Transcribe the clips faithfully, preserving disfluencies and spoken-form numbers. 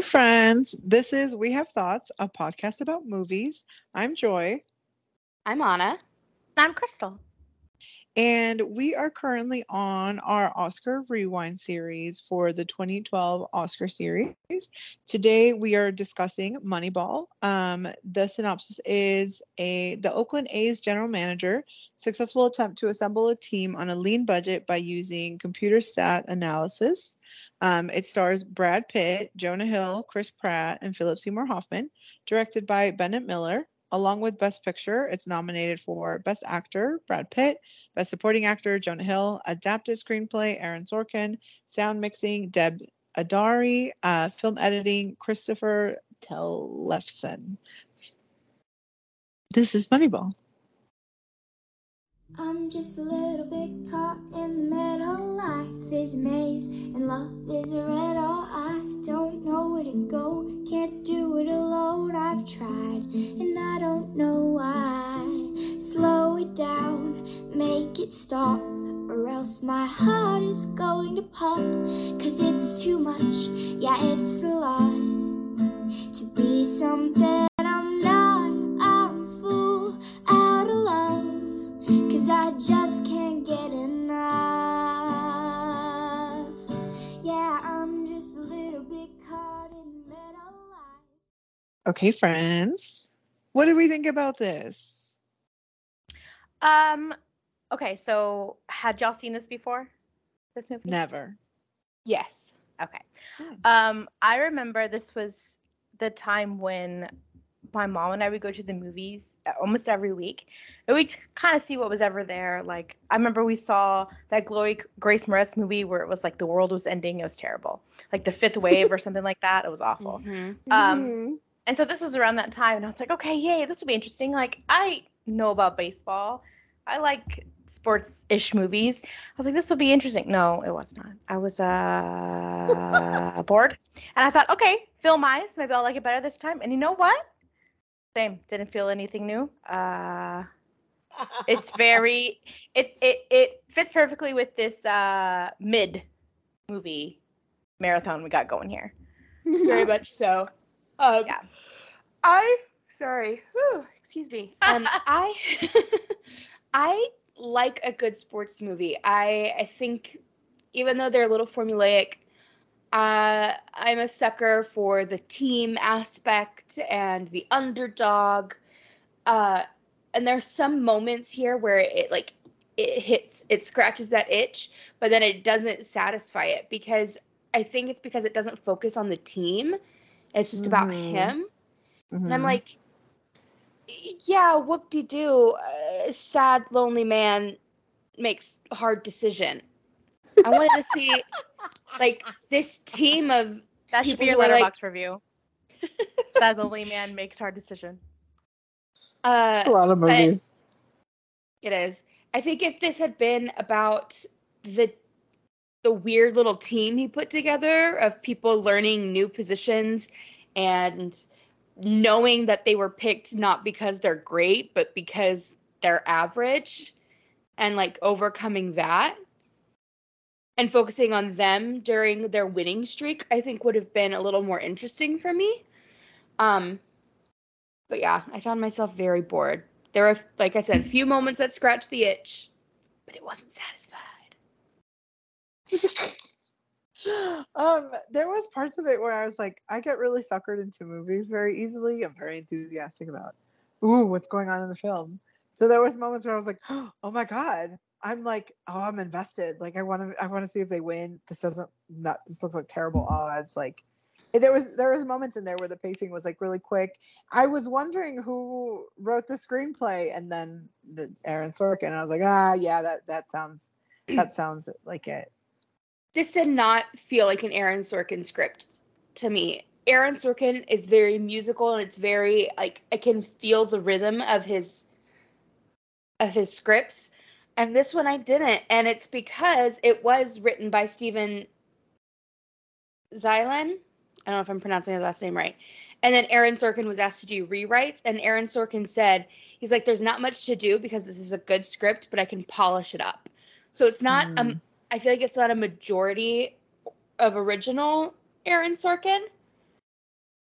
friends. This is We Have Thoughts, a podcast about movies. I'm Joy. I'm Anna. I'm Crystal. And we are currently on our Oscar Rewind series for the twenty twelve Oscar series. Today we are discussing Moneyball. Um, the synopsis is a the Oakland A's general manager successful attempt to assemble a team on a lean budget by using computer stat analysis. Um, it stars Brad Pitt, Jonah Hill, Chris Pratt, and Philip Seymour Hoffman. Directed by Bennett Miller. Along with Best Picture, it's nominated for Best Actor, Brad Pitt, Best Supporting Actor, Jonah Hill, Adapted Screenplay, Aaron Sorkin, Sound Mixing, Deb Adari, uh, Film Editing, Christopher Tellefsen. This is Moneyball. I'm just a little bit caught in the middle. Life is a maze and love is a riddle. I don't know where to go, can't do it alone. I've tried and I don't know why. Slow it down, make it stop, or else my heart is going to pop. Cause it's too much, yeah it's a lot to be something I'm not. I'm a fool out of love, cause I just can't get enough. Yeah, I'm just a little bit caught in the middle. Okay, friends. What do we think about this? Um, okay, so had y'all seen this before? This movie? Never. Yes. Okay. Hmm. Um, I remember this was the time when my mom and I would go to the movies almost every week. And we'd kind of see what was ever there. Like, I remember we saw that Chloe Grace Moretz movie where it was like the world was ending. It was terrible. Like The Fifth Wave or something like that. It was awful. Mm-hmm. Um, and so this was around that time. And I was like, okay, yay, this will be interesting. Like, I know about baseball. I like sports-ish movies. I was like, this will be interesting. No, it was not. I was uh, bored. And I thought, okay, Phil Mize, maybe I'll like it better this time. And you know what? Same. Didn't feel anything new. Uh, it's very, it's it it fits perfectly with this uh, mid movie marathon we got going here. Very much so. Um, Yeah. I sorry. Whew, excuse me. Um, I I like a good sports movie. I I think even though they're a little formulaic, uh, I'm a sucker for the team aspect and the underdog. Uh, and there's some moments here where it like it hits, it scratches that itch, but then it doesn't satisfy it because I think it's because it doesn't focus on the team. It's just about Mhm. him. Mhm. And I'm like, yeah, whoop-de-doo. A sad, lonely man makes a hard decision. I wanted to see, like, this team of That should people be your who are, like, letterbox review. Sad lonely man makes hard decision. uh, It's a lot of but movies. it is. I think if this had been about the the weird little team he put together of people learning new positions and knowing that they were picked not because they're great, but because they're average, and like overcoming that and focusing on them during their winning streak, I think would have been a little more interesting for me. Um, but yeah, I found myself very bored. There were, like I said, a few moments that scratched the itch, but it wasn't satisfied. um, there was parts of it where I was like, I get really suckered into movies very easily. I'm very enthusiastic about, ooh, what's going on in the film. So there was moments where I was like, oh my god, I'm like, oh, I'm invested. Like, I want to, I want to see if they win. This doesn't, not, this looks like terrible odds. Like, there was there was moments in there where the pacing was like really quick. I was wondering who wrote the screenplay, and then the Aaron Sorkin. And I was like, ah, yeah, that that sounds that sounds like it. This did not feel like an Aaron Sorkin script to me. Aaron Sorkin is very musical, and it's very like I can feel the rhythm of his of his scripts. And this one I didn't, and it's because it was written by Steven Zeilen. I don't know if I'm pronouncing his last name right. And then Aaron Sorkin was asked to do rewrites, and Aaron Sorkin said, he's like, there's not much to do because this is a good script, but I can polish it up. So it's not, Mm. um, I feel like it's not a majority of original Aaron Sorkin,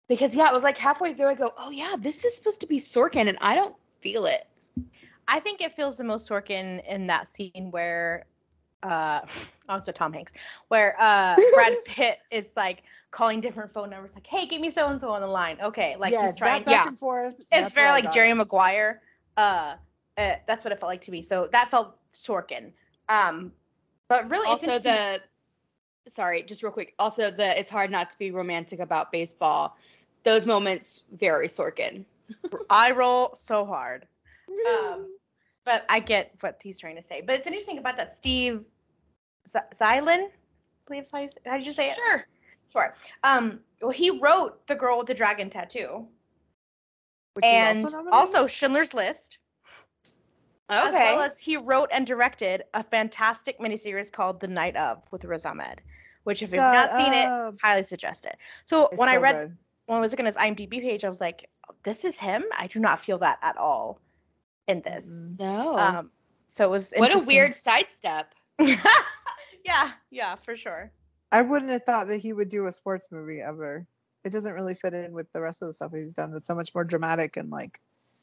Because yeah, it was like halfway through I go, oh yeah, this is supposed to be Sorkin, and I don't feel it. I think it feels the most Sorkin in that scene where, uh, also Tom Hanks, where uh, Brad Pitt is like calling different phone numbers, like, "Hey, give me so and so on the line." Okay, like yes, he's trying. that back yeah. and forth. It's that's very where I like got Jerry it. Maguire. Uh, uh, that's what it felt like to me. So that felt Sorkin. Um, but really, it's Also interesting. the sorry, just real quick. Also the it's hard not to be romantic about baseball. Those moments very Sorkin. I roll so hard. Um, but I get what he's trying to say. But it's interesting about that Steve Z- Zylan, I believe is how you say, how did you say it? Sure. Sure. Um, well, he wrote The Girl with the Dragon Tattoo, Which and is also nominated? also Schindler's List, Okay. as well as he wrote and directed a fantastic miniseries called The Night Of with Riz Ahmed, which if you've Shut not seen up. it, highly suggest it. So It's when I so read, good. when I was looking at his IMDb page, I was like, this is him? I do not feel that at all in this. Mm-mm. No. Um, so it was what a interesting. weird sidestep. yeah, yeah, for sure. I wouldn't have thought that he would do a sports movie ever. It doesn't really fit in with the rest of the stuff he's done. It's so much more dramatic and like.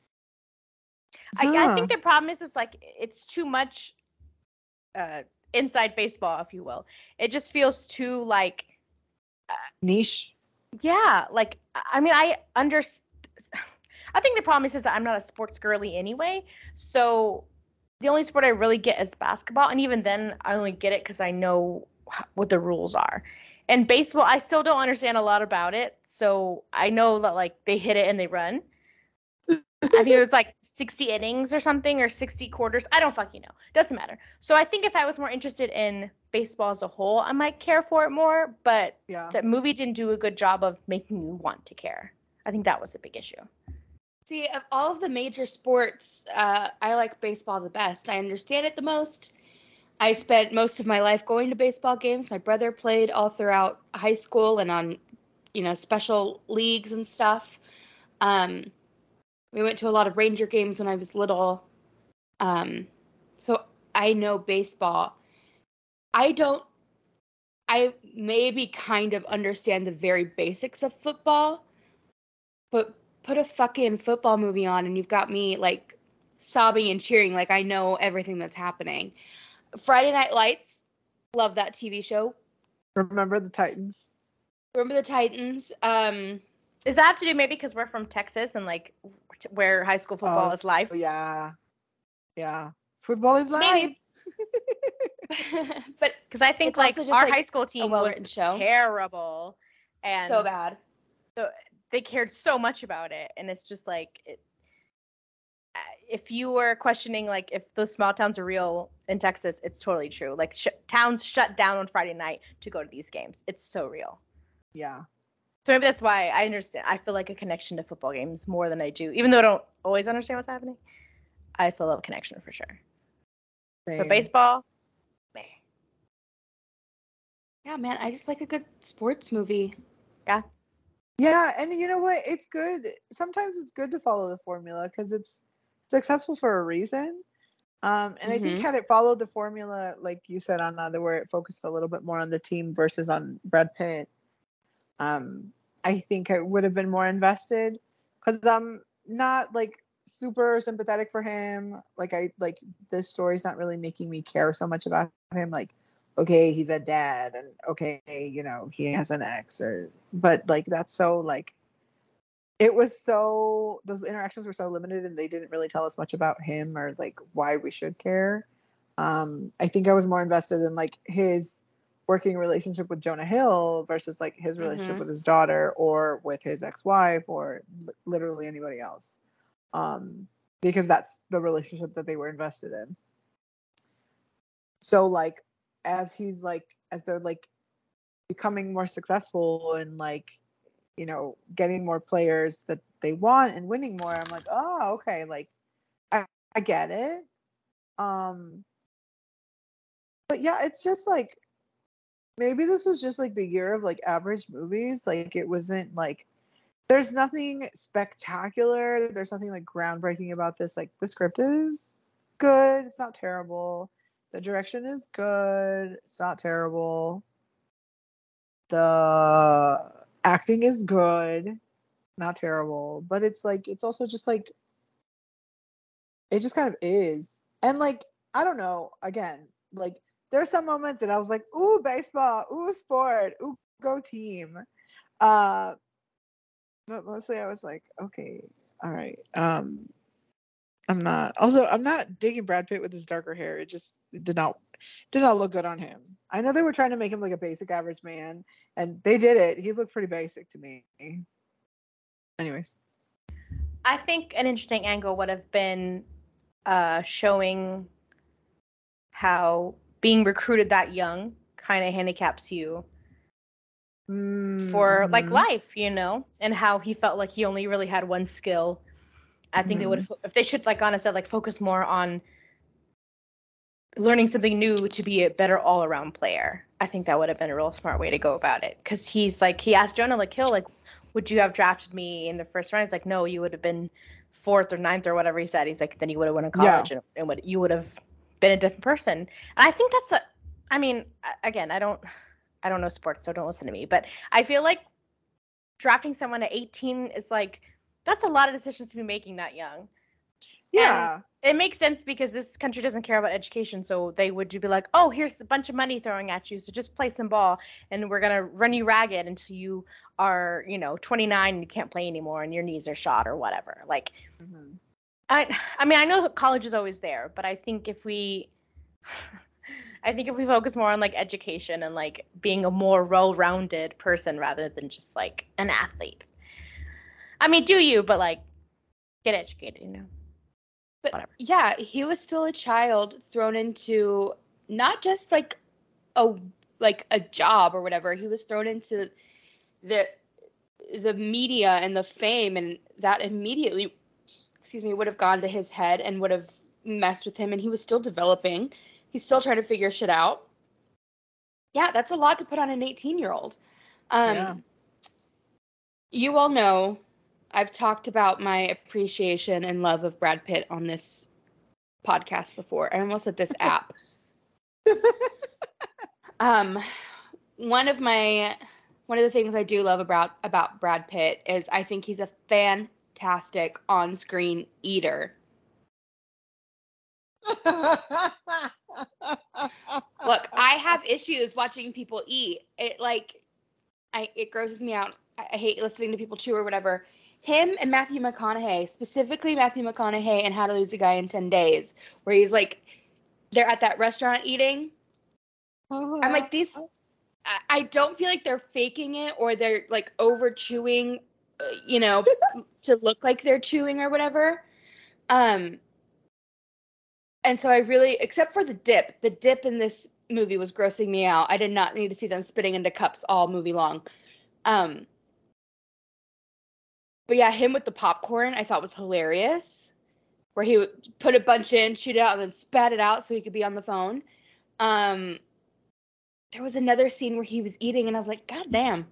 I, I Huh. think the problem is, is like it's too much uh, inside baseball, if you will. It just feels too like, Niche. yeah, like I mean, I under. I think the problem is, is that I'm not a sports girly anyway. So the only sport I really get is basketball, and even then, I only get it because I know what the rules are. And baseball, I still don't understand a lot about it. So I know that like they hit it and they run. I think it's like sixty innings or something, or sixty quarters. I don't fucking know. Doesn't matter. So I think if I was more interested in baseball as a whole, I might care for it more. But Yeah. the movie didn't do a good job of making you want to care. I think that was a big issue. See, of all of the major sports, uh, I like baseball the best. I understand it the most. I spent most of my life going to baseball games. My brother played all throughout high school and on, you know, special leagues and stuff. Um, we went to a lot of Ranger games when I was little. Um, so I know baseball. I don't, I maybe kind of understand the very basics of football, but put a fucking football movie on and you've got me like sobbing and cheering like I know everything that's happening. Friday Night Lights, love that T V show. Remember the Titans? Remember the Titans? Um, Does that have to do maybe because we're from Texas and like t- where high school football Oh, is life? Yeah. Yeah. Football is life. maybe. But Because I think It's like also just, our like, high school team was well-written show. terrible, and so bad. they cared so much about it, and it's just like it, uh, if you were questioning like if those small towns are real in Texas, it's totally true. Like sh- towns shut down on Friday night to go to these games. It's so real. Yeah. So maybe that's why I understand. I feel like a connection to football games more than I do, even though I don't always understand what's happening. I feel a connection for sure. Same. But baseball, meh. Yeah, man, I just like a good sports movie. Yeah, and you know what? It's good. Sometimes it's good to follow the formula because it's successful for a reason. Um, and I think Mhm. had it followed the formula, like you said, on other where it focused a little bit more on the team versus on Brad Pitt, um, I think I would have been more invested because I'm not like super sympathetic for him. Like I like this story's not really making me care so much about him. Like, okay, he's a dad, and okay, you know, he has an ex, or but like that's so like it was so those interactions were so limited, and they didn't really tell us much about him or like why we should care. Um, I think I was more invested in like his working relationship with Jonah Hill versus like his relationship Mhm. with his daughter or with his ex-wife or li- literally anybody else. Um, because that's the relationship that they were invested in. So like as he's like as they're like becoming more successful and like you know getting more players that they want and winning more, I'm like, oh, okay, like I, I get it. Um, but yeah, it's just like maybe this was just like the year of like average movies. Like it wasn't like there's nothing spectacular. There's nothing like groundbreaking about this. Like the script is good. It's not terrible. The direction is good. It's not terrible. The acting is good. not terrible, but it's like it's also just like it just kind of is. And like I don't know, again, like there's some moments that I was like, ooh, baseball, ooh, sport, ooh, go team. Uh but mostly I was like, okay, all right. Um I'm not also I'm not digging Brad Pitt with his darker hair. It just it did not did not look good on him. I know they were trying to make him like a basic average man, and they did it. He looked pretty basic to me. Anyways. I think an interesting angle would have been uh, showing how being recruited that young kind of handicaps you Mm-hmm. for like life, you know, and how he felt like he only really had one skill. I think Mm-hmm. they would have, if they should, like Anna said, like focus more on learning something new to be a better all-around player. I think that would have been a real smart way to go about it. Because he's like, he asked Jonah like Hill, like, would you have drafted me in the first round? He's like, no, you would have been fourth or ninth or whatever he said. He's like, then you would have went to college Yeah. and, and would you would have been a different person. And I think that's a, I mean, again, I don't, I don't know sports, so don't listen to me. But I feel like drafting someone at eighteen is like, that's a lot of decisions to be making that young. Yeah. And it makes sense because this country doesn't care about education. So they would be like, oh, here's a bunch of money throwing at you. So just play some ball and we're going to run you ragged until you are, you know, twenty-nine and you can't play anymore and your knees are shot or whatever. Like, Mm-hmm. I, I mean, I know college is always there, but I think if we, I think if we focus more on like education and like being a more well-rounded person rather than just like an athlete. I mean, do you, but like get educated, you know? But Whatever. yeah, he was still a child thrown into not just like a like a job or whatever. He was thrown into the the media and the fame, and that immediately, excuse me, would have gone to his head and would have messed with him. And he was still developing. He's still trying to figure shit out. Yeah, that's a lot to put on an eighteen-year-old. Um, Yeah. You all know I've talked about my appreciation and love of Brad Pitt on this podcast before. I almost said this app. um, one of my one of the things I do love about about Brad Pitt is I think he's a fantastic on-screen eater. Look, I have issues watching people eat. It like I it grosses me out. I, I hate listening to people chew or whatever. Him and Matthew McConaughey, specifically Matthew McConaughey and How to Lose a Guy in ten days, where he's like, they're at that restaurant eating. I'm like, these, I, I don't feel like they're faking it or they're like over chewing, uh, you know, to look like they're chewing or whatever. Um, and so I really, except for the dip, the dip in this movie was grossing me out. I did not need to see them spitting into cups all movie long. Um, But yeah, him with the popcorn I thought was hilarious, where he would put a bunch in, shoot it out, and then spat it out so he could be on the phone. Um, there was another scene where he was eating, and I was like, God damn.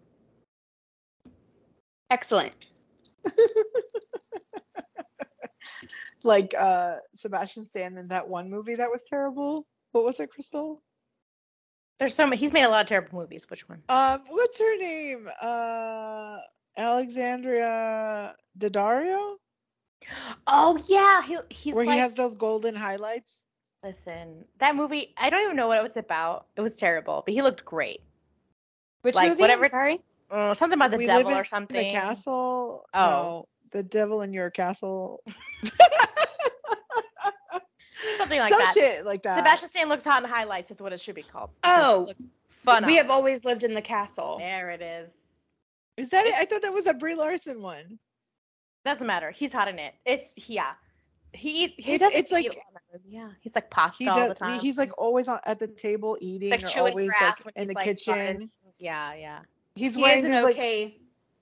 Excellent. Like uh Sebastian Stan in that one movie that was terrible. What was it, Crystal? There's so many. He's made a lot of terrible movies. Which one? Um, what's her name? Uh, Alexandria Daddario, Oh yeah, he he's where like. he has those golden highlights. Listen, that movie. I don't even know what it was about. It was terrible, but he looked great. Which Like, movie? whatever- I'm sorry. Uh, something about the We devil live or in something. the castle. Oh. No, the devil in your castle. Something like Some that. shit like that. Sebastian Stan looks hot in highlights. Is what it should be called. Oh, fun. We Have Always Lived in the Castle. There it is. Is that it? I thought that was a Brie Larson one. Doesn't matter. He's hot in it. It's yeah. He he It's- doesn't it's like- eat a lot of- yeah. He's like pasta He all does. the time. He, he's like always on at the table eating, like or chewing always grass like when in he's the like kitchen. talking. Yeah, yeah. He's He wearing is an these like okay.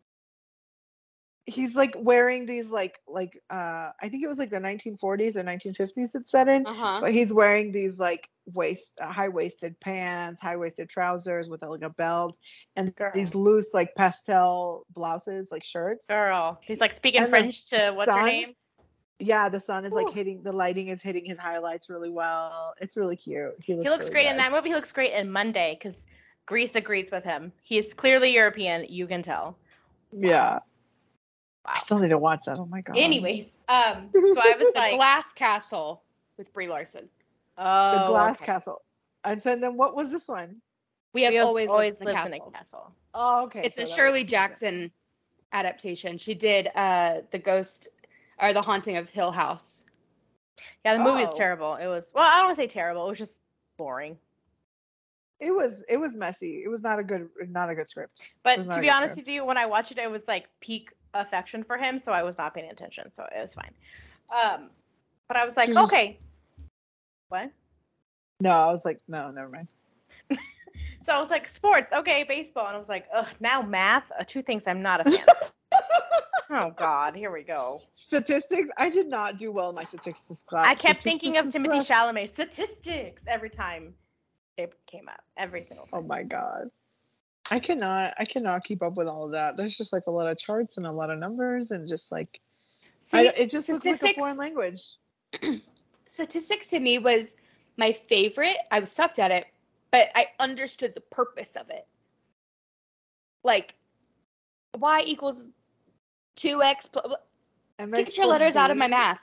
he's like wearing these like like uh I think it was like the nineteen forties or nineteen fifties it's set in, Uh-huh. but he's wearing these like waist uh, high-waisted pants, high-waisted trousers with like a belt, and Girl. these loose like pastel blouses, like shirts. Girl. He's like speaking And the French to what's her sun- name? Yeah, the sun is like Ooh. hitting the lighting is hitting his highlights really well. It's really cute. He looks, He looks really great good. in that movie. He looks great in Monday because Greece agrees with him. He is clearly European. You can tell. Yeah. I still need to watch that. Oh my god. Anyways, um, so I was The like, Glass Castle with Brie Larson. oh, The Glass okay. Castle. And so then what was this one? We have We have always, always lived, in, a lived in castle. a castle. Oh, okay. It's so a that Shirley was- Jackson adaptation. She did uh, the Ghost or the Haunting of Hill House. Yeah, the movie was Oh. terrible. It was well, I don't want to say terrible. It was just boring. It was it was messy. It was not a good not a good script. But was to not a be good honest script. with you, when I watched it, it was like peak affection for him, so I was not paying attention. So it was fine. Um, but I was like, She was just- okay, what? No, I was like, no, never mind. So I was like, sports, okay, baseball, and I was like, ugh, now math. Uh, two things I'm not a fan of. Oh God, here we go. Statistics. I did not do well in my statistics class. I kept thinking of Statistics Timothy class. Chalamet statistics every time it came up, every single Oh time. my god. I cannot I cannot keep up with all of that. There's just like a lot of charts and a lot of numbers and just like See, I, it just looks like a statistics, foreign language. statistics to me was my favorite. I was sucked at it, but I understood the purpose of it. Like, y equals two x. Pl- M get X your plus letters out of B. my math.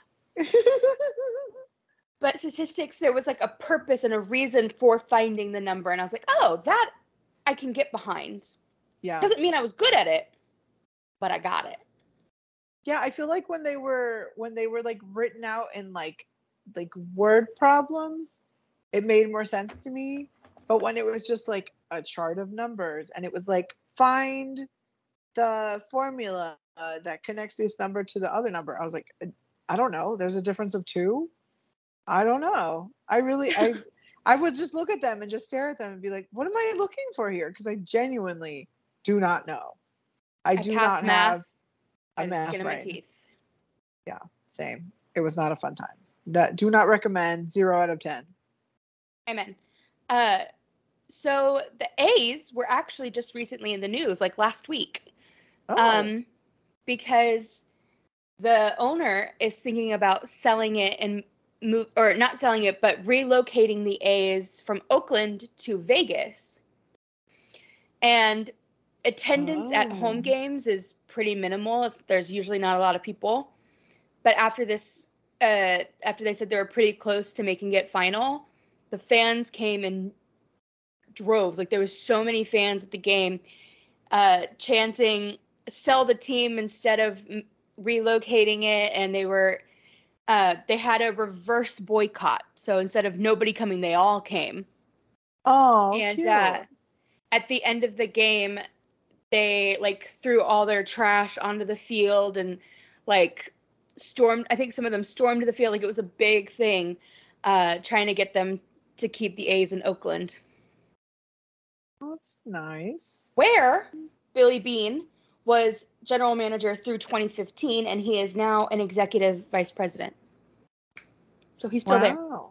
But statistics, there was like a purpose and a reason for finding the number. And I was like, oh, that I can get behind. Yeah. Doesn't mean I was good at it, but I got it. Yeah, I feel like when they were when they were like written out in like like word problems, it made more sense to me. But when it was just like a chart of numbers and it was like find the formula uh, that connects this number to the other number, I was like, I don't know. There's a difference of two. I don't know. I really I I would just look at them and just stare at them and be like, what am I looking for here? Because I genuinely do not know. I, I do passed not math have by a the math skin of my brain. teeth. Yeah, same. It was not a fun time. That do not recommend. Zero out of ten. Amen. Uh, so the A's were actually just recently in the news, like last week, Oh, um, because the owner is thinking about selling it and move, or not selling it, but relocating the A's from Oakland to Vegas. And attendance at home Oh. games is pretty minimal. It's, there's usually not a lot of people. But after this, uh, after they said they were pretty close to making it final, the fans came in droves. Like there was so many fans at the game, uh, chanting "Sell the team" instead of m- relocating it, and they were, uh, they had a reverse boycott. So instead of nobody coming, they all came. oh, and cute. uh, at the end of the game, they like threw all their trash onto the field and like stormed. I think some of them stormed the field. Like it was a big thing, uh, trying to get them to keep the A's in Oakland, That's nice. where Billy Beane was general manager through twenty fifteen, and he is now an executive vice president. So he's still there. Wow.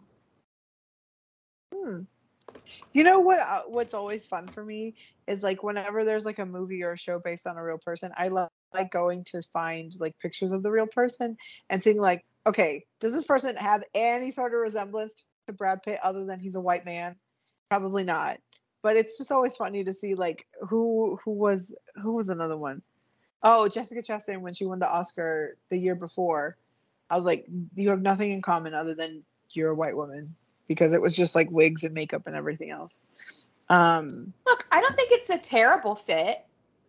Hmm. You know what? Uh, what's always fun for me is like whenever there's like a movie or a show based on a real person, I love like going to find like pictures of the real person and seeing like, okay, does this person have any sort of resemblance to Brad Pitt other than he's a white man? Probably not. But it's just always funny to see like who who was who was another one. Oh, Jessica Chastain when she won the Oscar the year before. I was like, you have nothing in common other than you're a white woman, because it was just like wigs and makeup and everything else. Um, Look, I don't think it's a terrible fit.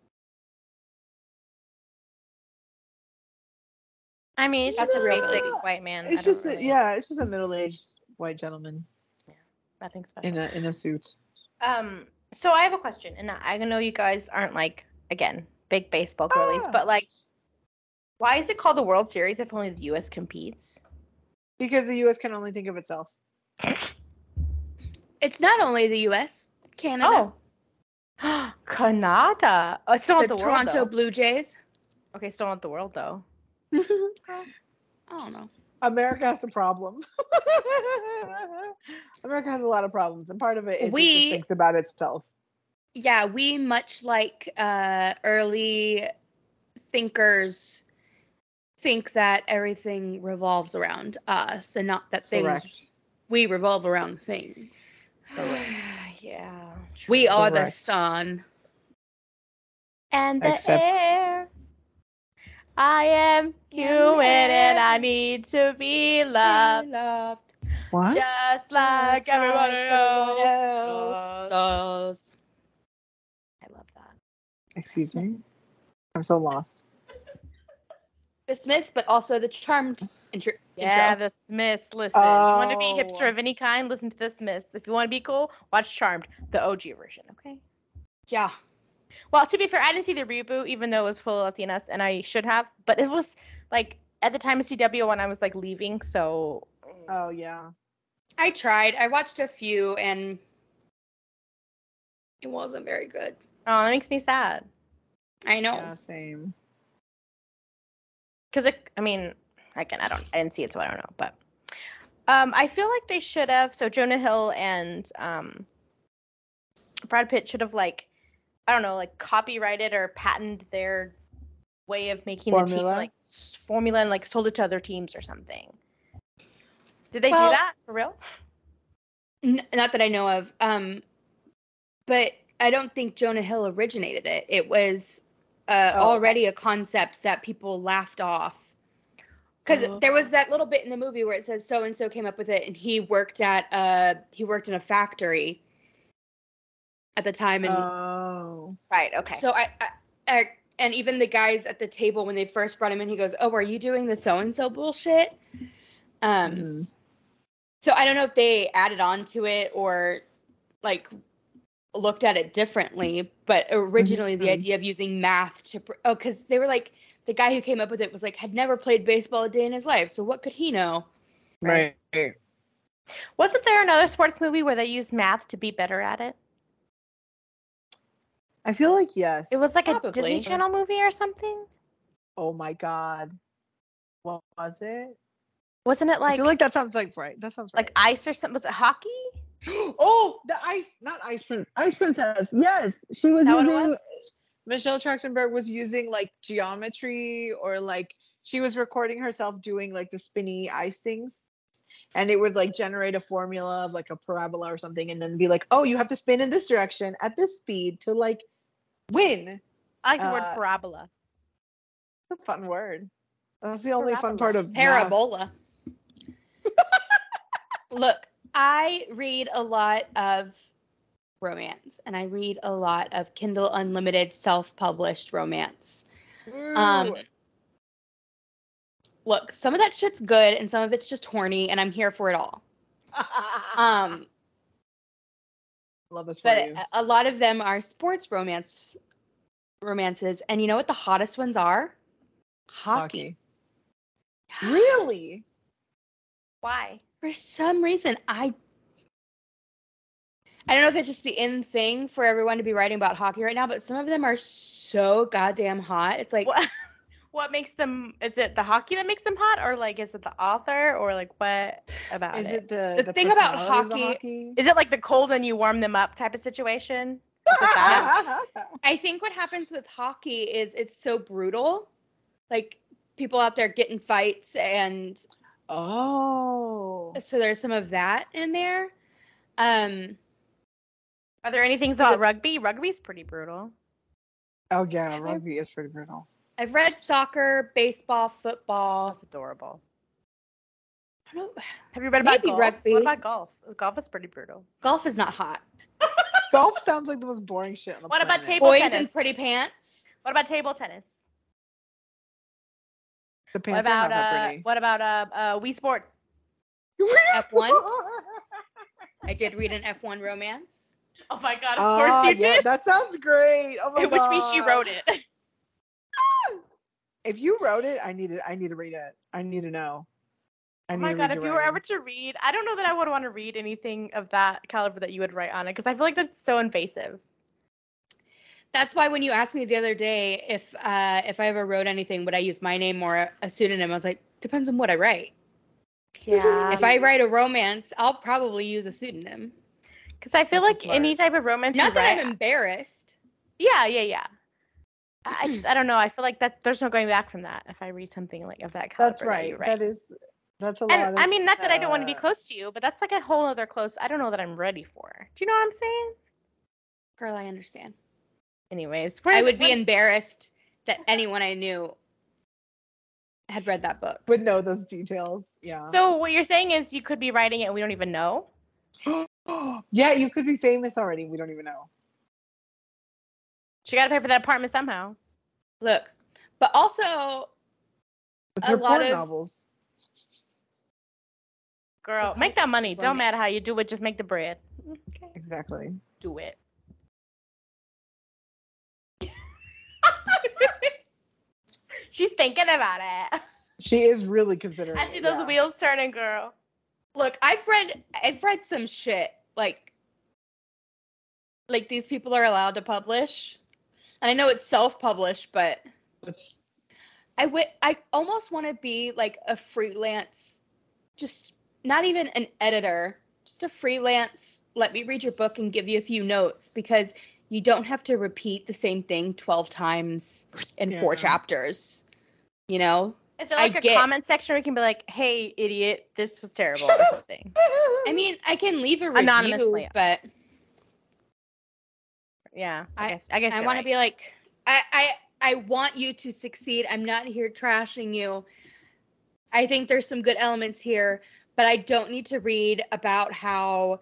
I mean, it's That's just a a real basic thing. white man. I it's don't just a, really- yeah, it's just a middle-aged white gentleman nothing special. in a in a suit. Um, so I have a question, and I I know you guys aren't like, again, big baseball girlies, Ah. but like, why is it called the World Series if only the U S competes? Because the U S can only think of itself. It's not only the U S, Canada, Oh, Canada. Oh, still not the, the, world Toronto though. Blue Jays. Okay, still not the world though. I don't know. America has a problem. America has a lot of problems, and part of it is it We- just thinks about itself. Yeah, we much like uh, early thinkers think that everything revolves around us and not that things Correct. we revolve around things. Correct. Yeah. We are the Correct. sun. And the Except- air. I am human and I need to be loved. Loved. What? Just like Just everyone like else, everyone else does. does. I love that. Excuse me. I'm so lost. The Smiths, but also the Charmed intro. Yeah, intro. the Smiths. Listen, if you want to be Oh. hipster of any kind, listen to the Smiths. If you want to be cool, watch Charmed, the O G version, okay? Yeah. Well, to be fair, I didn't see the reboot, even though it was full of Latinas, and I should have. But it was, like, at the time of C W when I was, like, leaving, so... Oh yeah. I tried. I watched a few and it wasn't very good. Oh, that makes me sad. I know. Yeah, same. Because, I mean, again, I don't, I didn't see it, so I don't know. But um, I feel like they should have, so Jonah Hill and um, Brad Pitt should have, like, I don't know, like, copyrighted or patented their way of making the team, Formula? like, s- formula and, like, sold it to other teams or something. Did they Well- do that for real? N- not that I know of. Um, but I don't think Jonah Hill originated it. It was uh, Oh, already a concept that people laughed off. Because Oh. there was that little bit in the movie where it says so and so came up with it, and he worked at uh he worked in a factory at the time, and Oh. Right, okay. so I, I, I and even the guys at the table when they first brought him in, he goes, "Oh, are you doing the so and so bullshit?" Um. Mhm. So I don't know if they added on to it or like looked at it differently, but originally the Mhm. idea of using math to pr- oh, because they were like the guy who came up with it was like had never played baseball a day in his life, so what could he know? Right. Wasn't there another sports movie where they used math to be better at it? I feel like yes. It was like Probably. a Disney Channel movie or something? Oh my god. What was it? Wasn't it I like feel like that sounds like right. That sounds right. like ice or something? Was it hockey? Oh, the ice, not ice prin- ice princess. Yes, she was Is that what it using. was? Michelle Trachtenberg was using like geometry, or like she was recording herself doing like the spinny ice things, and it would like generate a formula of like a parabola or something, and then be like, oh, you have to spin in this direction at this speed to like win. I like the Uh, word parabola. It's a fun word. That's the only fun Parabola. part of math. Parabola. Look, I read a lot of romance, and I read a lot of Kindle Unlimited self-published romance. Um, Ooh. look, some of that shit's good, and some of it's just horny, and I'm here for it all. Um, Love this for but you. a, a lot of them are sports romance romances, and you know what the hottest ones are? Hockey. Hockey. Really? Why? For some reason, I I don't know if it's just the in thing for everyone to be writing about hockey right now, but some of them are so goddamn hot. It's like What, what makes them? Is it the hockey that makes them hot, or like is it the author, or like what about Is it? it the The the thing about personality of the hockey- hockey? Is it like the cold and you warm them up type of situation? Is it that? I think what happens with hockey is it's so brutal. Like people out there getting fights, and Oh. so there's some of that in there. Um Are there any things about rugby? Rugby's pretty brutal. Oh yeah, rugby is pretty brutal. I've read soccer, baseball, football. That's adorable. I don't know. Have you read about Maybe golf? rugby. What about golf? Golf is pretty brutal. Golf is not hot. Golf sounds like the most boring shit on the What about planet. table Boys tennis? in pretty pants. What about table tennis? The What pants about are not that uh? pretty. What about uh? uh Wii Sports? F one? I did read an F one romance. Oh my god! Of Ah, course you yeah, did. that sounds great. Oh my Which god. means she wrote it. If you wrote it, I need to. I need to read it. I need to know. I Oh need my to god! read If your you were writing. ever to read, I don't know that I would want to read anything of that caliber that you would write on it, because I feel like that's so invasive. That's why when you asked me the other day if uh, if I ever wrote anything, would I use my name or a, a pseudonym? I was like, depends on what I write. Yeah. If I write a romance, I'll probably use a pseudonym. Because I feel That's like any smart. type of romance Not you that write. I'm embarrassed. Yeah, yeah, yeah. I I just I don't know. I feel like that's there's no going back from that if I read something like of that caliber. That's That, right. you write. That is. That's a lot. And of, I mean, not that I don't want to be uh, close to you, but that's like a whole other close. I don't know that I'm ready for. Do you know what I'm saying? Girl, I understand. Anyways, I we're- would be we're- embarrassed that anyone I knew had read that book. would know those details. Yeah. So what you're saying is you could be writing it and we don't even know? Yeah, you could be famous already. We don't even know. She got to pay for that apartment somehow. Look, but also With A her lot porn of- novels. Girl, Okay. make that money. Don't Romance. matter how you do it, just make the bread. Okay. Exactly. Do it. She's thinking about it. She is really considering. I see it, those yeah. wheels turning, girl. Look, I've read I've read some shit like like these people are allowed to publish. And I know it's self-published, but It's- I wi- I almost want to be like a freelance, just not even an editor, just a freelance, let me read your book and give you a few notes, because you don't have to repeat the same thing twelve times in four Yeah. chapters. You know? Is there I like a get- comment section where you can be like, hey, idiot, this was terrible or something? I mean, I can leave a review, Anonymously. but Yeah, I, I- guess I guess I you're want to right. be like, I, I, I want you to succeed. I'm not here trashing you. I think there's some good elements here, but I don't need to read about how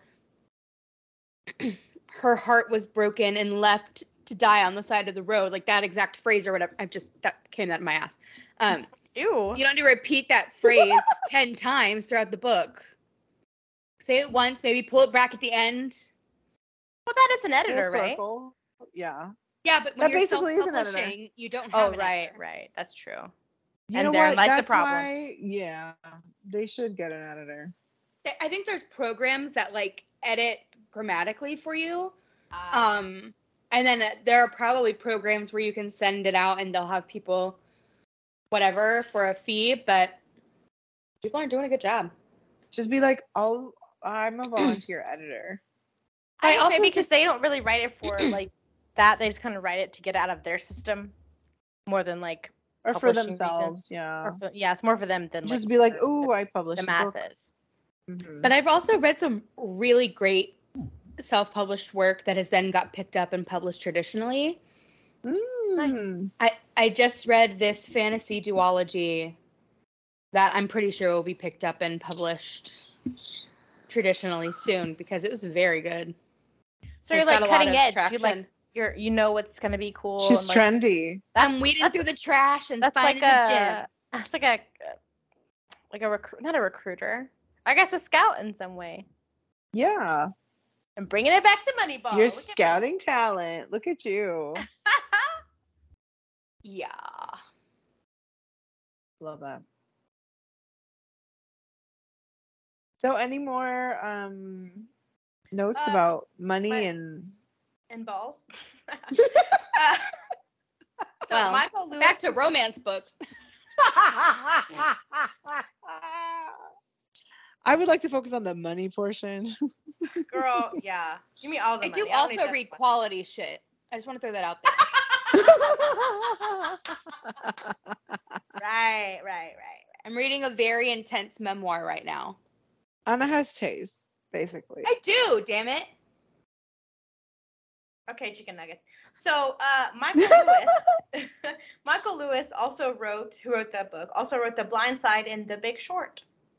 her heart was broken and left to die on the side of the road, like that exact phrase or whatever. I've just, that came out of my ass. Um, Ew. you don't need to repeat that phrase ten times throughout the book. Say it once, maybe pull it back at the end. Well, that is an Full editor, right? circle. Yeah. Yeah, but when That you're basically is an editor. self-publishing, you don't Oh, have an right, editor. right. That's true. You And know therein what? lies the That's problem. why. Yeah, they should get an editor. Th- I think there's programs that like edit grammatically for you. Uh, Um, and then uh, there are probably programs where you can send it out and they'll have people, whatever, for a fee. But people aren't doing a good job. Just be like, I'll. I'm a volunteer editor. I I guess also maybe because just- they don't really write it for like that. They just kind of write it to get out of their system more than like, Or for Publishing reason. themselves, yeah. or for, yeah, it's more for them than Just like, be like, the- ooh, I published the a book." masses. Mhm. But I've also read some really great self-published work that has then got picked up and published traditionally. Mm. I, I just read this fantasy duology that I'm pretty sure will be picked up and published traditionally soon because it was very good. So It's you're like got a lot cutting of edge. You traction. like you're you know what's gonna be cool. She's and, like, trendy. I'm weeding that's- through the trash and That's finding like the a gems. that's like a like a recruit, not a recruiter. I guess a scout in some way. Yeah. And bringing it back to Moneyball. You're Look at me. scouting talent. Look at you. Yeah. Love that. So any more um notes Uh, about money my- and And balls. uh, so Well, Michael Lewis. Back to romance books. I would like to focus on the money portion. Girl, yeah. Give me all the I money. do don't need also that read much. quality shit. I just want to throw that out there. Right, right, right, right. I'm reading a very intense memoir right now. Anna has taste, basically. I do, damn it. Okay, chicken nuggets. So, uh, Michael Lewis, Michael Lewis also wrote, who wrote that book, also wrote The Blind Side and The Big Short.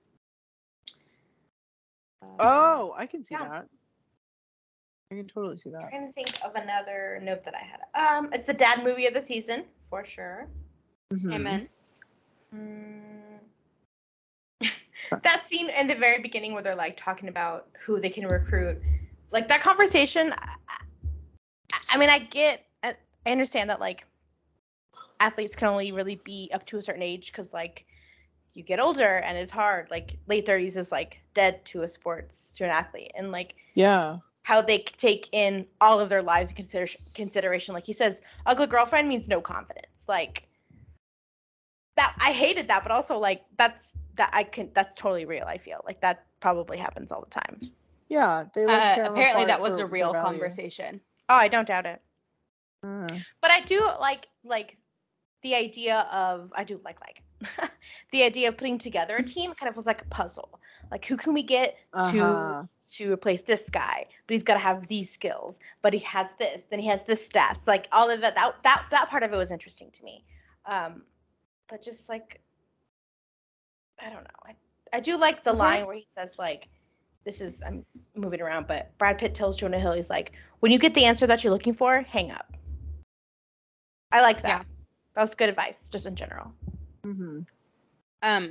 Oh, I can see Yeah. that. I can totally see I'm that. trying to think of another note that I had. Um, it's the dad movie of the season for sure. Mhm. Amen. Mm. That scene in the very beginning where they're like talking about who they can recruit, like that conversation. I, I mean, I get, I I understand that like athletes can only really be up to a certain age because like you get older and it's hard. Like late thirties is like dead to a sports to an athlete, and like Yeah. how they c- take in all of their lives in consider- consideration. Like he says, ugly girlfriend means no confidence. Like that, I hated that, but also like that's that I can that's totally real. I feel like that probably happens all the time. Yeah. They like Uh, tear 'em apparently, apart that was for a real their value. conversation. Oh, I don't doubt it. Uh, But I do like like the idea of I do like like the idea of putting together a team kind of was like a puzzle. Like who can we get to uh-huh. to replace this guy? But he's got to have these skills. But he has this. Then he has this stats. Like all of that that that that part of it was interesting to me. Um, but just like I don't know. I, I do like the Okay. line where he says like, this is I'm moving around, but Brad Pitt tells Jonah Hill, he's like, when you get the answer that you're looking for, hang up. I like that. Yeah. That was good advice, just in general. Mm-hmm. Um.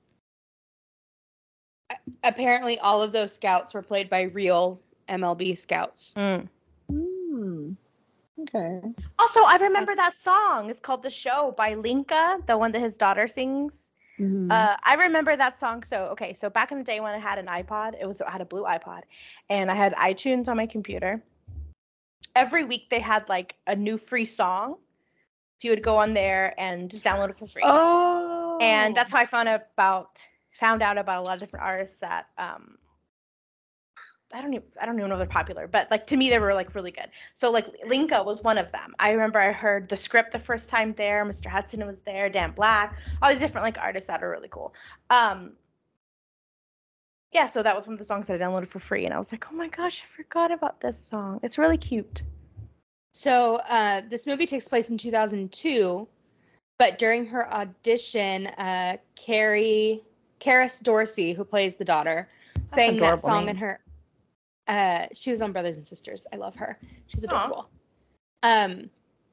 a- Apparently, all of those scouts were played by real M L B scouts. Mm. Mm. Okay. Also, I remember that song. It's called "The Show" by Linka, the one that his daughter sings. Mm-hmm. Uh, I remember that song. So, okay, so back in the day when I had an iPod, it was I had a blue iPod, and I had iTunes on my computer. Every week they had like a new free song. So you would go on there and just download it for free. Oh. And that's how I found out about found out about a lot of different artists that um I don't even I don't even know if they're popular, but like to me they were like really good. So like Linka was one of them. I remember I heard The Script the first time there, Mister Hudson was there, Dan Black, all these different like artists that are really cool. Um yeah, so that was one of the songs that I downloaded for free, and I was like, oh my gosh, I forgot about this song. It's really cute. So uh, this movie takes place in two thousand two, but during her audition, uh, Carrie, Karis Dorsey, who plays the daughter, sang that adorable song name. in her. Uh, she was on Brothers and Sisters. I love her. She's Aw. adorable. Um,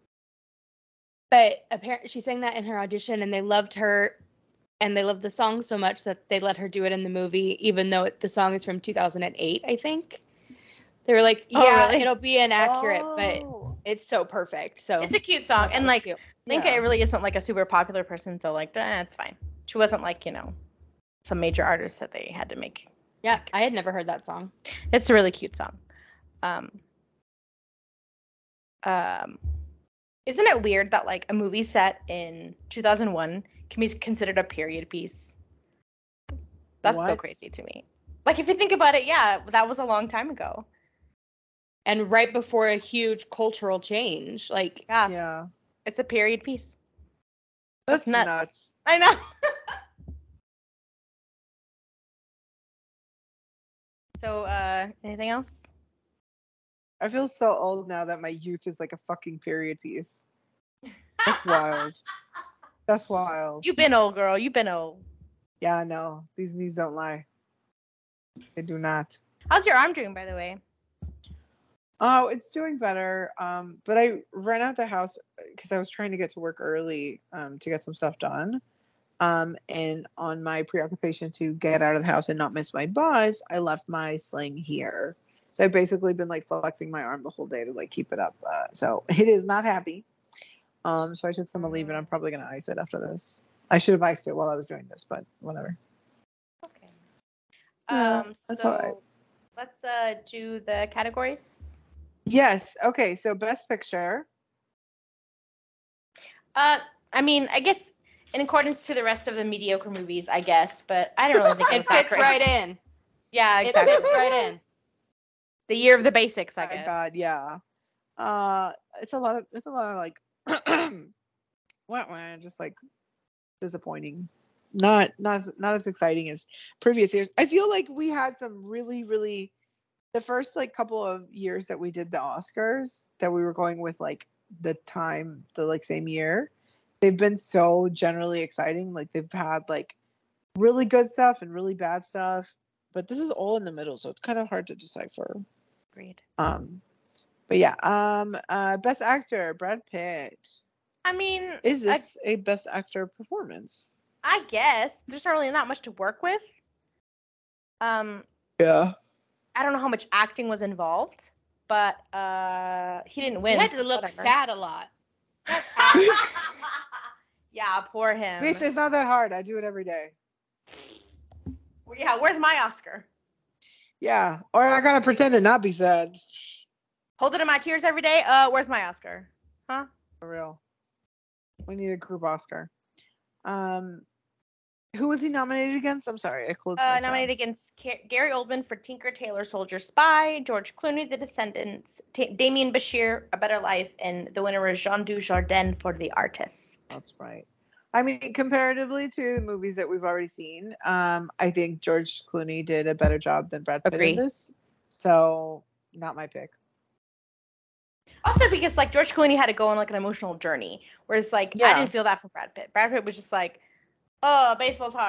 but apparently she sang that in her audition, and they loved her, and they loved the song so much that they let her do it in the movie, even though it, the song is from two thousand eight, I think. They were like, Oh, yeah, really? it'll be inaccurate, but Oh. it's so perfect. So It's a cute song, that and was like cute. Linka Yeah. really isn't like a super popular person, so like that's fine. She wasn't like, you know, some major artist that they had to make. Yeah, I had never heard that song. It's a really cute song. Um, um, isn't it weird that like a movie set in two thousand one can be considered a period piece? That's so What? crazy to me. Like if you think about it, yeah, that was a long time ago. And right before a huge cultural change. Like, Yeah, Yeah. it's a period piece. That's nuts. nuts. I know. So, uh, anything else? I feel so old now that my youth is like a fucking period piece. That's wild. That's wild. You've been old, girl. You've been old. Yeah, I know. These knees don't lie. They do not. How's your arm doing, by the way? Oh, it's doing better. Um, but I ran out the house because I was trying to get to work early um, to get some stuff done. Um, and on my preoccupation to get out of the house and not miss my bus, I left my sling here. So I've basically been like flexing my arm the whole day to like keep it up. Uh, so it is not happy. Um, so I took some leave and I'm probably gonna ice it after this. I should have iced it while I was doing this, but whatever. Okay. Yeah, um, that's so all right. let's uh do the categories. Yes. Okay. So best picture. Uh, I mean, I guess in accordance to the rest of the mediocre movies, I guess, but I don't really think it it was that fits great. right in. Yeah, It exactly. fits right in. The year of the basics, I My guess. God, yeah. Uh, it's a lot of it's a lot of like, wah, wah, just like disappointing. Not not as, not as exciting as previous years. I feel like we had some really really the first like couple of years that we did the Oscars that we were going with like the time the like same year. They've been so generally exciting. Like they've had like really good stuff and really bad stuff, but this is all in the middle, so it's kind of hard to decipher. Agreed. Um, but yeah, um, uh, best actor, Brad Pitt. I mean, Is I, this a best actor performance? I guess there's not really not much to work with. Um, Yeah. I don't know how much acting was involved, but uh, he didn't win. You had to so look whatever. sad a lot. Yeah, poor him. Bitch, it's not that hard. I do it every day. Well, yeah, where's my Oscar? Yeah. Or I gotta pretend to not be sad. Hold it in my tears every day. Uh, where's my Oscar? Huh? For real. We need a group Oscar. Um, who was he nominated against? I'm sorry, I closed my Uh, tab. nominated against Ca- Gary Oldman for Tinker Tailor Soldier Spy, George Clooney, The Descendants, Ta Damien Bashir, A Better Life, and the winner was Jean Dujardin for The Artist. That's right. I mean, comparatively to the movies that we've already seen, um, I think George Clooney did a better job than Brad Pitt Agree. in this. So, not my pick. Also because like George Clooney had to go on like an emotional journey, whereas like I Yeah. didn't feel that from Brad Pitt. Brad Pitt was just like, oh, baseball's hard.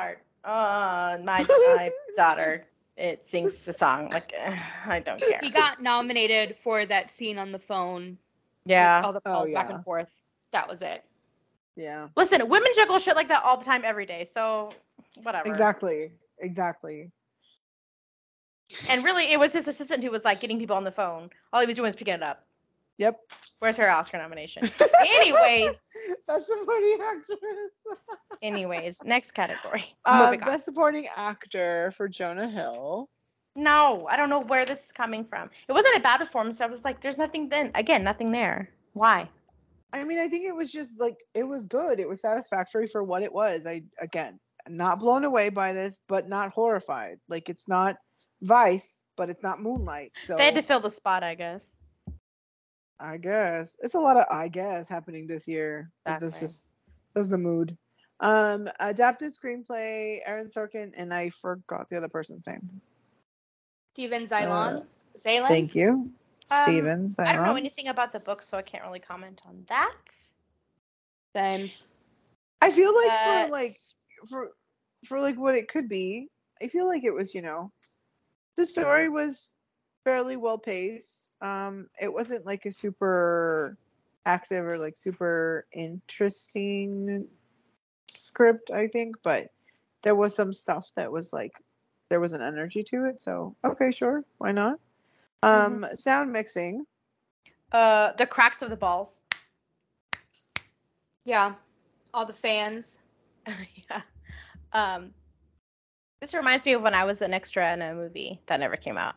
Uh, my my daughter, it sings the song. Like, eh, I don't care. He got nominated for that scene on the phone. Yeah. With all the Oh, calls back yeah. and forth. That was it. Yeah. Listen, women juggle shit like that all the time, every day. So, whatever. Exactly. Exactly. And really, it was his assistant who was like getting people on the phone. All he was doing was picking it up. Yep. Where's her Oscar nomination? Anyways. Best supporting actress. Anyways, next category. Uh, Moving on. best supporting actor for Jonah Hill. No, I don't know where this is coming from. It wasn't a bad performance. I was like, there's nothing then. Again, nothing there. Why? I mean, I think it was just like it was good. It was satisfactory for what it was. I again, not blown away by this, but not horrified. Like it's not Vice, but it's not Moonlight. So They had to fill the spot, I guess. I guess it's a lot of I guess happening this year. But This Exactly. just that's the mood. Um, adapted screenplay, Aaron Sorkin, and I forgot the other person's name. Steven Zylon. Uh, Zaylan? Thank you, Um, Steven. I don't know Simon. anything about the book, so I can't really comment on that. Thanks. I feel like But- for like for for like what it could be, I feel like it was, you know, the story was fairly well paced. Um, it wasn't like a super active or like super interesting script, I think, but there was some stuff that was like there was an energy to it. So okay, sure, why not? Um, sound mixing. Uh, the cracks of the balls. Yeah. All the fans. Yeah. Um, this reminds me of when I was an extra in a movie that never came out.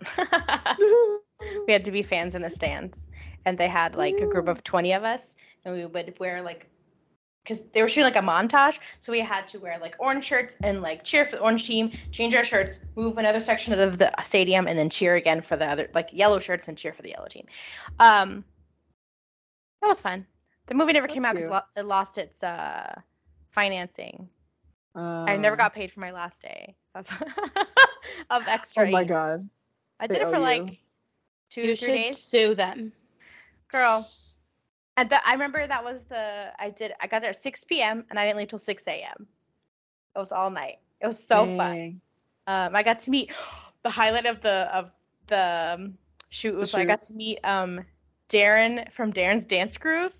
We had to be fans in the stands, and they had like a group of twenty of us, and we would wear like, because they were shooting like a montage, so we had to wear like orange shirts and like cheer for the orange team, change our shirts, move another section of the, the stadium, and then cheer again for the other, like yellow shirts and cheer for the yellow team. Um, that was fun. The movie never came That's out because cute. lo- it lost its uh, financing. Uh, I never got paid for my last day of, of extra. Oh my god. I they did it owe for you. like two You or three should days. sue them. Girl. And the, I remember that was the I did I got there at six p.m. and I didn't leave till six a.m. It was all night. It was so fun. Dang. Um, I got to meet the highlight of the of the um, shoot was I got to meet um Darren from Darren's Dance Cruise.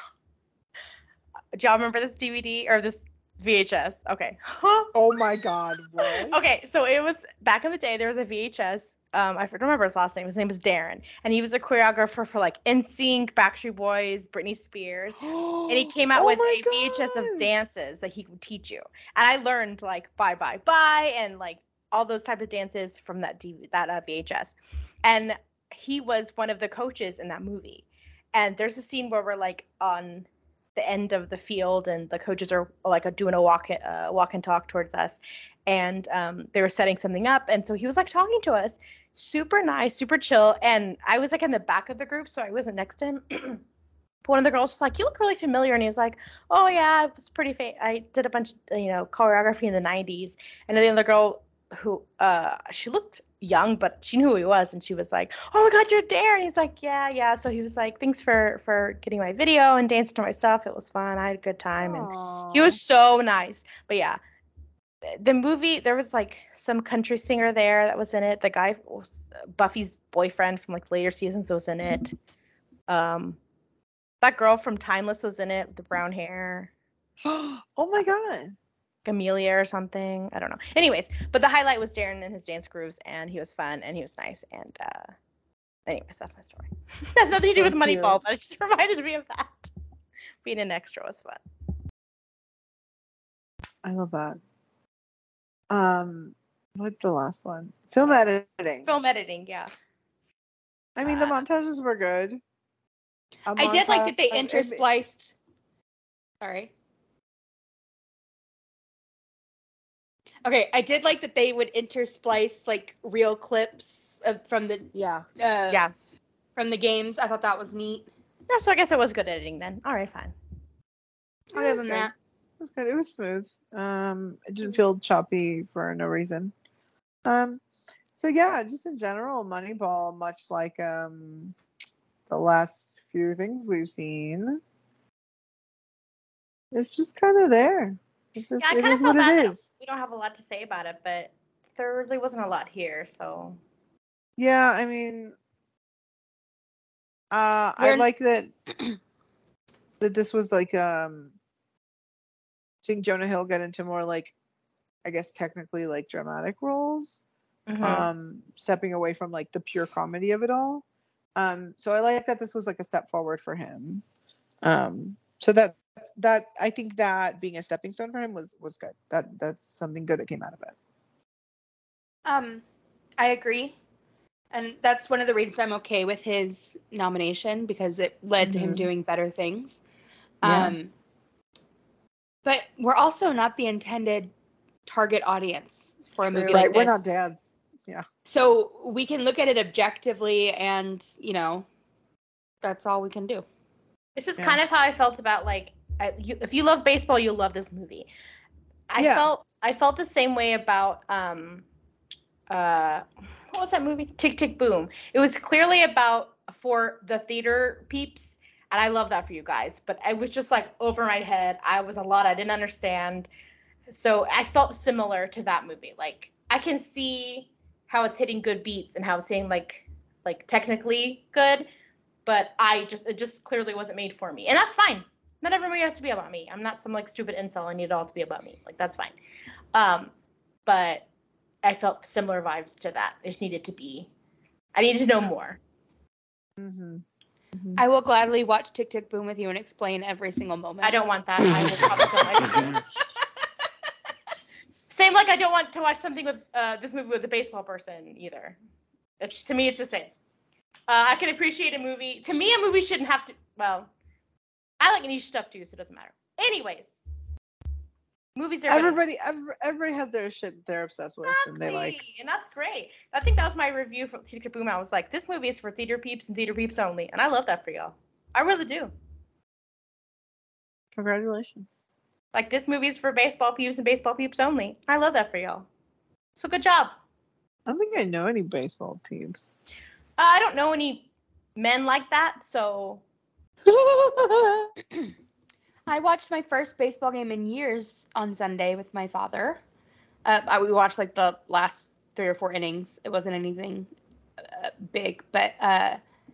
Do y'all remember this D V D or this V H S? Okay. Oh my god, what? Okay, so it was back in the day. There was a V H S. Um, I don't remember his last name. His name was Darren, and he was a choreographer for like N Sync, Backstreet Boys, Britney Spears, and he came out Oh with my a V H S of God. dances that he would teach you. And I learned like bye bye bye and like all those type of dances from that D- that uh, V H S. And he was one of the coaches in that movie. And there's a scene where we're like on the end of the field and the coaches are like doing a walk uh, walk and talk towards us, and um, they were setting something up, and so he was like talking to us, super nice, super chill, and I was like in the back of the group, so I wasn't next to him. But one of the girls was like, "You look really familiar," and he was like, "Oh yeah, I was pretty fa- I did a bunch of, you know, choreography in the nineties," and then the other girl who uh she looked young, but she knew who he was, and she was like, "Oh my god, you're Darren." He's like, "Yeah, yeah." So he was like, "Thanks for for getting my video and dancing to my stuff. It was fun. I had a good time." And he was so nice. But yeah, th- the movie, there was like some country singer there that was in it. The guy was Buffy's boyfriend from like later seasons was in it. Um, that girl from Timeless was in it with the brown hair. Oh my god. Amelia or something. I don't know. Anyways, but the highlight was Darren and his dance grooves, and he was fun and he was nice. And uh, anyways, that's my story. That's nothing to do So with Moneyball, cute. but it just reminded me of that. Being an extra was fun. I love that. Um, what's the last one? Film editing. Film editing, yeah. I mean, the uh, montages were good. A I did like that they montage- interspliced. Sorry. Okay, I did like that they would intersplice like real clips of, from the Yeah. uh, Yeah. from the games. I thought that was neat. Yeah, so I guess it was good editing then. All right, fine. Yeah, Other it was than good. that, It was good. It was smooth. Um, it didn't feel choppy for no reason. Um, so yeah, just in general, Moneyball, much like um the last few things we've seen, it's just kind of there. It's just, Yeah, I it kind of is felt what it bad that is. we don't have a lot to say about it, but there really wasn't a lot here, so. Yeah, I mean, uh, I We're- like that that this was like um seeing Jonah Hill get into more like, I guess technically like dramatic roles, Mhm. um, stepping away from like the pure comedy of it all. Um, so I like that this was like a step forward for him. Um, so that that I think that being a stepping stone for him was was good. That that's something good that came out of it. Um, I agree. And that's one of the reasons I'm okay with his nomination, because it led to him Mhm. doing better things. Yeah. Um, but we're also not the intended target audience for a True. movie Right, like we're this. not dads. Yeah. So we can look at it objectively, and, you know, that's all we can do. This is Yeah. kind of how I felt about like, I, you, if you love baseball, you'll love this movie. I Yeah. felt I felt the same way about um, uh, what was that movie? Tick Tick Boom. It was clearly about for the theater peeps, and I love that for you guys. But it was just like over my head. I was a lot I didn't understand. So I felt similar to that movie. Like I can see how it's hitting good beats and how it's saying like like technically good, but I just it just clearly wasn't made for me. And that's fine. Not every movie has to be about me. I'm not some like stupid incel. I need it all to be about me. Like that's fine. Um, but I felt similar vibes to that. I just needed to be I needed to know more. Mm-hmm. I will gladly watch Tick Tick Boom with you and explain every single moment. I don't want that. I will probably kill my Same like I don't want to watch something with uh, this movie with a baseball person either. It's to me it's the same. Uh, I can appreciate a movie. To me, a movie shouldn't have to. Well, I like niche stuff too, so it doesn't matter. Anyways, movies are Everybody, every, everybody has their shit they're obsessed with exactly, and they like. and that's great. I think that was my review from Tick Tick Boom. I was like, this movie is for theater peeps and theater peeps only, and I love that for y'all. I really do. Congratulations. Like this movie is for baseball peeps and baseball peeps only. I love that for y'all. So good job. I don't think I know any baseball peeps. Uh, I don't know any men like that, so I watched my first baseball game in years on Sunday with my father. Uh, I, we watched like the last three or four innings. It wasn't anything uh, big, but uh,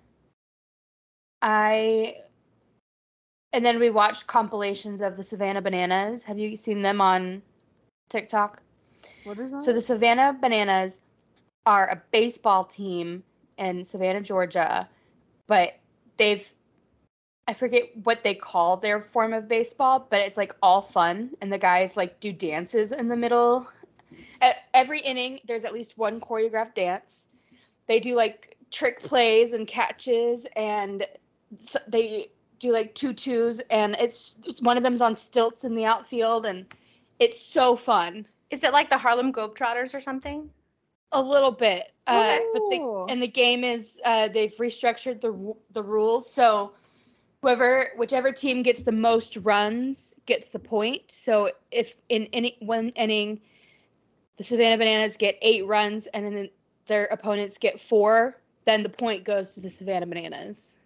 I. And then we watched compilations of the Savannah Bananas. Have you seen them on TikTok? What is that? So the Savannah Bananas are a baseball team in Savannah, Georgia, but they've I forget what they call their form of baseball, but it's like all fun, and the guys like do dances in the middle. At every inning, there's at least one choreographed dance. They do like trick plays and catches, and so they do like tutus, and it's, it's one of them's on stilts in the outfield, and it's so fun. is it like the Harlem Globetrotters or something? A little bit, uh, Okay. but the Ooh. and the game is uh, they've restructured the ru- the rules, so whoever whichever team gets the most runs gets the point. So if in any one inning the Savannah Bananas get eight runs and then their opponents get four, then the point goes to the Savannah Bananas.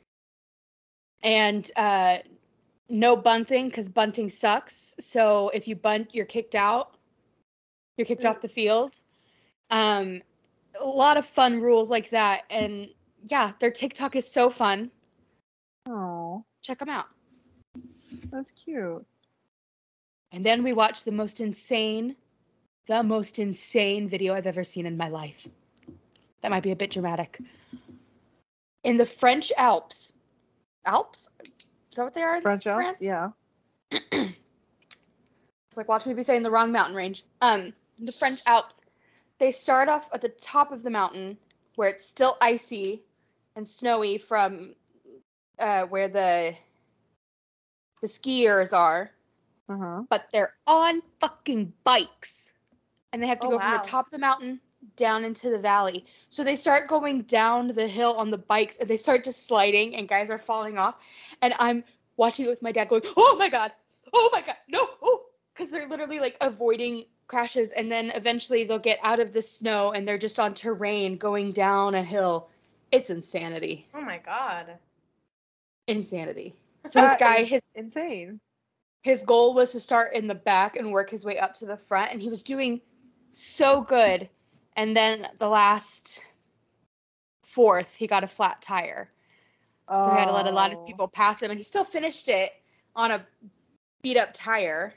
And uh, no bunting, because bunting sucks. So if you bunt, you're kicked out. You're kicked off the field. Um, a lot of fun rules like that. And yeah, their TikTok is so fun. Oh, Check them out. that's cute. And then we watched the most insane, the most insane video I've ever seen in my life. That might be a bit dramatic. In the French Alps. Alps? Is that what they are? French Alps? France? Yeah. It's like watch me be saying the wrong mountain range. Um, the French Alps. They start off at the top of the mountain where it's still icy and snowy from uh, where the the skiers are, Uh-huh. but they're on fucking bikes. And they have to Oh, go from wow. the top of the mountain down into the valley. So they start going down the hill on the bikes and they start just sliding and guys are falling off. And I'm watching it with my dad going, oh my God, oh my God, no, oh, because they're literally like avoiding crashes. And then eventually they'll get out of the snow and they're just on terrain going down a hill. It's insanity. Oh my God. Insanity. So this That guy, is his insane. his goal was to start in the back and work his way up to the front, and he was doing so good. And then the last fourth, he got a flat tire. Oh. So he had to let a lot of people pass him, and he still finished it on a beat up tire.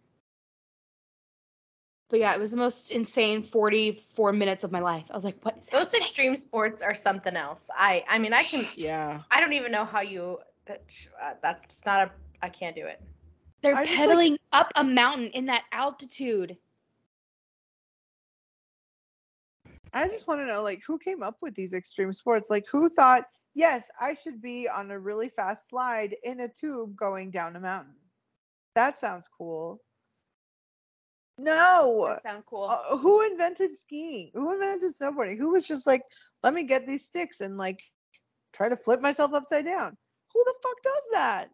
But yeah, it was the most insane forty-four minutes of my life. I was like, what is Those happening? extreme sports are something else. I I mean, I can. Yeah. I don't even know how you. That uh, that's just not a. I can't do it. They're I just, pedaling like- up a mountain in that altitude. I just want to know, like, who came up with these extreme sports? Like, who thought, yes, I should be on a really fast slide in a tube going down a mountain? That sounds cool. No. That sound cool. Uh, who invented skiing? Who invented snowboarding? Who was just like, let me get these sticks and like try to flip myself upside down? Who the fuck does that?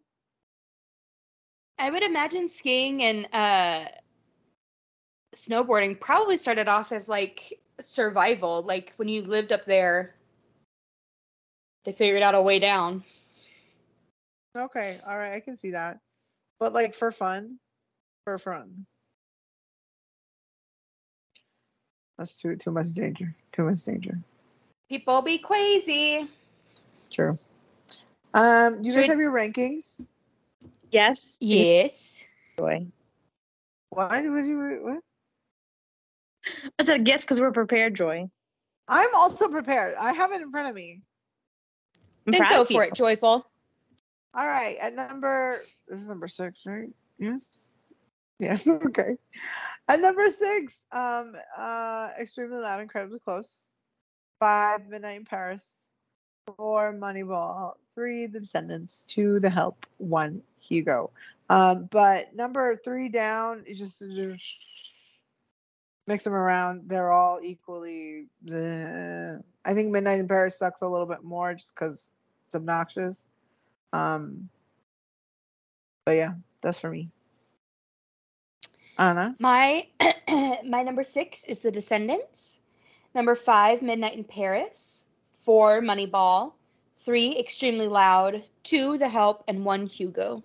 I would imagine skiing and uh, snowboarding probably started off as like survival. Like when you lived up there, they figured out a way down. Okay, all right, I can see that. But like for fun, for fun. That's too too much danger. Too much danger. People be crazy. True. Um, do you guys Should- have your rankings? Yes. Yes. Joy. What was you what? I said yes because we're prepared, Joy. I'm also prepared. I have it in front of me. I'm Then proud go of for you. it, Joyful. All right, at number this is number six, right? Yes. Yes. Okay. At number six, um, uh, extremely loud, incredibly close. Five, Midnight in Paris. Four, Moneyball. Three, The Descendants. Two, The Help. One, Hugo. Um, but number three down, you just, just mix them around. They're all equally. Bleh. I think Midnight in Paris sucks a little bit more just because it's obnoxious. Um, but yeah, that's for me. Anna. My my number six is The Descendants. Number five, Midnight in Paris. Four, Moneyball. Three, Extremely Loud. Two, The Help, and one, Hugo.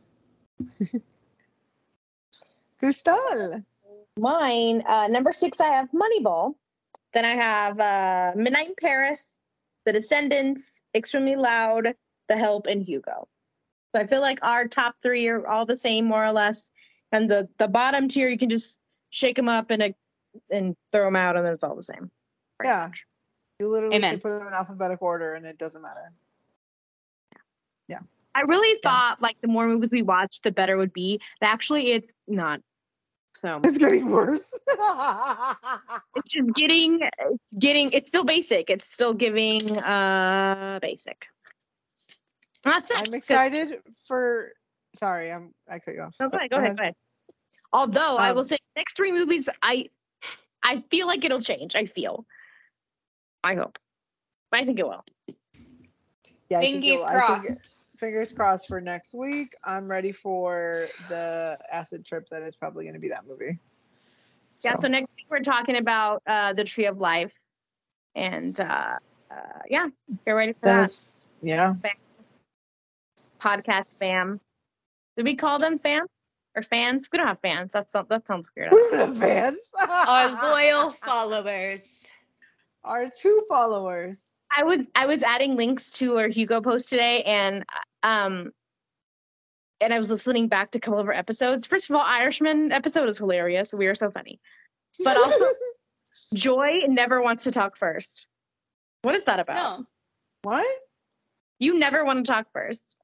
Crystal. Mine, uh, number six, I have Moneyball. Then I have uh, Midnight in Paris, The Descendants, Extremely Loud, The Help, and Hugo. So I feel like our top three are all the same, more or less. And the, the bottom tier, you can just shake them up and, uh, and throw them out, and then it's all the same. Pretty Yeah. much. You literally Amen. can put them in alphabetical order and it doesn't matter. Yeah. I really Yeah. thought like the more movies we watch, the better it would be. But actually, it's not. So It's getting worse. it's just getting, it's getting, it's still basic. It's still giving uh basic. And that's it. I'm 'cause- excited for. Sorry, I'm. I cut you off. No, go ahead, go ahead, go ahead. Although I Um, will say, next three movies, I, I feel like it'll change. I feel. I hope. But I think it will. Yeah, I think Fingers you'll- I think crossed. fingers crossed for next week. I'm ready for the acid trip that is probably going to be that movie. Yeah. So next week we're talking about uh the Tree of Life, and uh, uh yeah, get ready for Then that. it's yeah. Podcast fam. Did we call them fam or fans? We don't have fans. That's that sounds weird. Who's the fans? Our loyal followers. Our two followers. I was I was adding links to our Hugo post today, and um, and I was listening back to a couple of our episodes. First of all, Irishman episode is hilarious. We are so funny, but also Joy never wants to talk first. What is that about? No. What? You never want to talk first.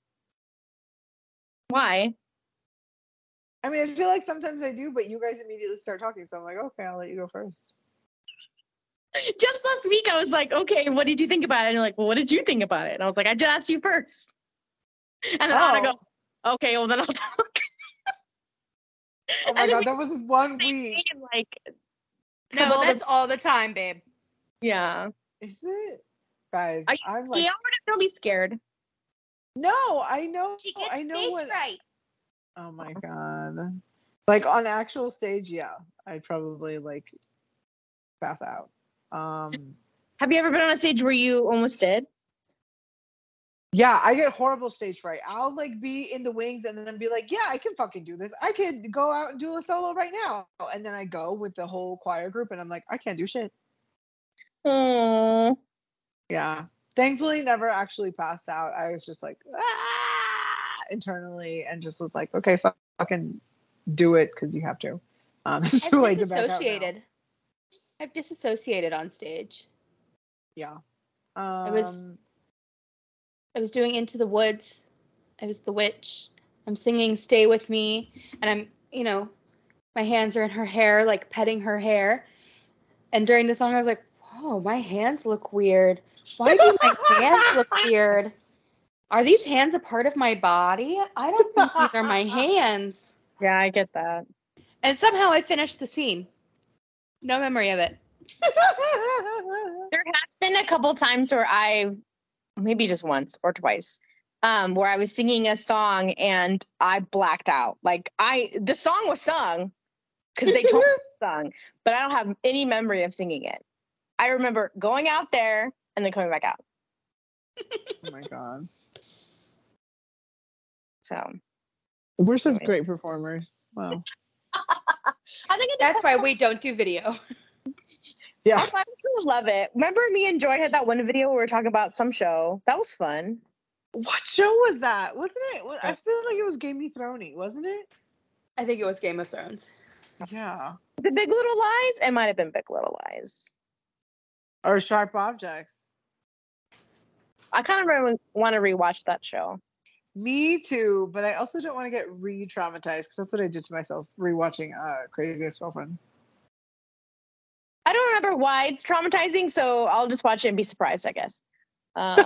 Why? I mean, I feel like sometimes I do, but you guys immediately start talking, so I'm like, okay, I'll let you go first. Just last week, I was like, okay, what did you think about it? And you're like, well, what did you think about it? And I was like, I just asked you first. And then Anna Oh. go, okay, well, then I'll talk. Oh my And then god, we that was one same week. thing and, like, No, all the- that's all the time, babe. yeah. Is it? Guys, Are you I'm like, yeah, don't be scared. no, I know. She gets I know stage what. fright. Oh my god. Like on actual stage, yeah, I'd probably like pass out. Um, Have you ever been on a stage where you almost did? Yeah, I get horrible stage fright. I'll like be in the wings and then be like, yeah, I can fucking do this. I could go out and do a solo right now. And then I go with the whole choir group and I'm like, I can't do shit. Aww. Yeah. Thankfully, never actually passed out. I was just like, ah, internally and just was like, okay, fuck, fucking do it because you have to. Um, it's I've too late to back out now. disassociated. I've disassociated on stage. Yeah. Um, I was I was doing Into the Woods. I was the witch. I'm singing Stay With Me. And I'm, you know, my hands are in her hair, like petting her hair. And during the song, I was like, whoa, my hands look weird. Why do my hands look weird? Are these hands a part of my body? I don't think these are my hands. Yeah, I get that. And somehow I finished the scene. No memory of it. There has been a couple times where I've, maybe just once or twice, um, where I was singing a song and I blacked out. Like I, the song was sung because they told me it was sung, but I don't have any memory of singing it. I remember going out there and then coming back out. Oh my god. So We're such Anyway. great performers. Wow. I think it That's why we don't do video. Yeah. I would love it. Remember me and Joy had that one video where we were talking about some show. That was fun. What show was that? Wasn't it? wa- I feel like it was Game of Thrones, wasn't it? I think it was Game of Thrones. Yeah. The Big Little Lies? It might have been Big Little Lies. Or Sharp Objects. I kind of really want to rewatch that show. Me too, but I also don't want to get re-traumatized because that's what I did to myself rewatching uh, Crazy Ex-Girlfriend. I don't remember why it's traumatizing, so I'll just watch it and be surprised, I guess. Um,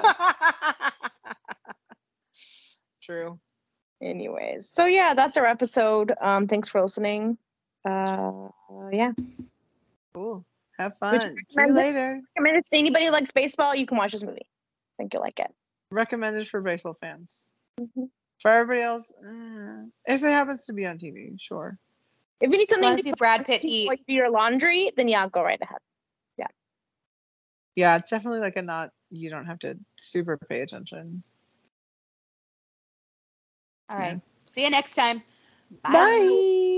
True. anyways, so yeah, that's our episode. Um, thanks for listening. Uh, yeah. Cool. Have Would fun. you See you recommend this? later. I mean, if anybody who likes baseball, you can watch this movie. I think you'll like it. Recommended for baseball fans. Mhm. For everybody else, eh, if it happens to be on T V, sure. If you need I something want to see Brad Pitt do eat. like do your laundry, then yeah, go right ahead. Yeah, it's definitely like a not, you don't have to super pay attention. All right. Yeah. See you next time. Bye.